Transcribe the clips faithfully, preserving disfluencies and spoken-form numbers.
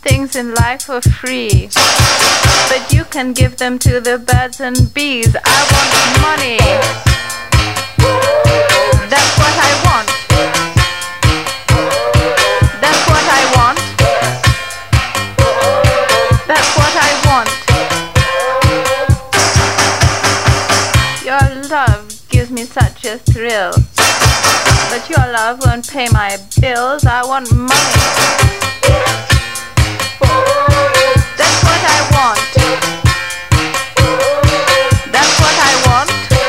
things in life for free, but you can give them to the birds and bees. I want money. That's what I want. That's what I want. That's what I want. Your love gives me such a thrill, but your love won't pay my bills. I want money. That's what I want. That's what I want.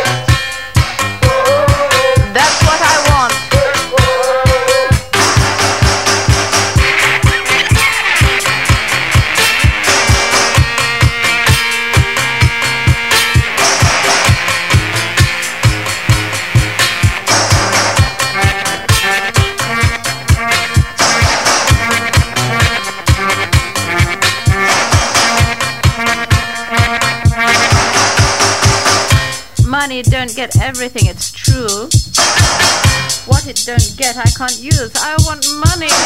That's what I want. Money don't get everything, it's true. What it don't get I can't use. I want money.